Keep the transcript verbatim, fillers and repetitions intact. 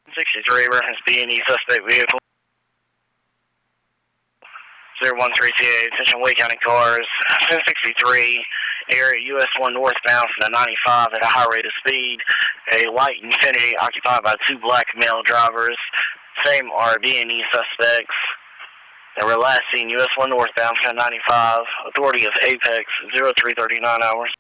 sixty-three, reference B and E suspect vehicle. zero one three T A, attention Wake County cars. ten sixty-three, area U S one northbound from the ninety-five at a high rate of speed. A white Infiniti occupied by two black male drivers. Same are B and E suspects. They were last seen U S one northbound from the ninety-five. Authority is Apex, zero three thirty-nine hours.